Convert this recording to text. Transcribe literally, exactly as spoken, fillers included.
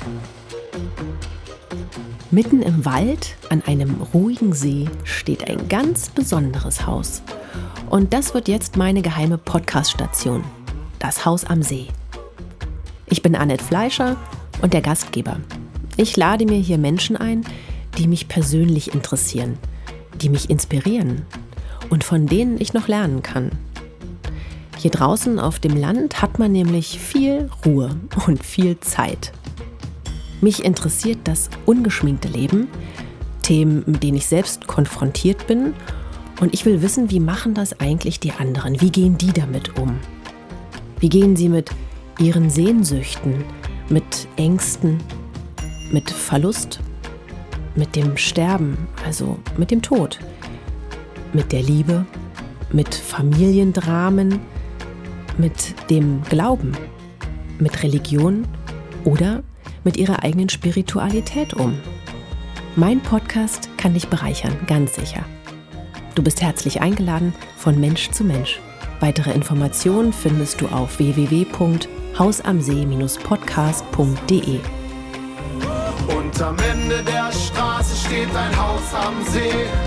Mitten im Wald, an einem ruhigen See, steht ein ganz besonderes Haus. Und das wird jetzt meine geheime Podcast-Station, das Haus am See. Ich bin Annette Fleischer und der Gastgeber. Ich lade mir hier Menschen ein, die mich persönlich interessieren, die mich inspirieren und von denen ich noch lernen kann. Hier draußen auf dem Land hat man nämlich viel Ruhe und viel Zeit. Mich interessiert das ungeschminkte Leben, Themen, mit denen ich selbst konfrontiert bin, und ich will wissen, wie machen das eigentlich die anderen? Wie gehen die damit um? Wie gehen sie mit ihren Sehnsüchten, mit Ängsten, mit Verlust, mit dem Sterben, also mit dem Tod, mit der Liebe, mit Familiendramen, mit dem Glauben, mit Religion oder mit ihrer eigenen Spiritualität um? Mein Podcast kann dich bereichern, ganz sicher. Du bist herzlich eingeladen von Mensch zu Mensch. Weitere Informationen findest du auf w w w punkt hausamsee podcast punkt d e. Und am Ende der Straße steht ein Haus am See.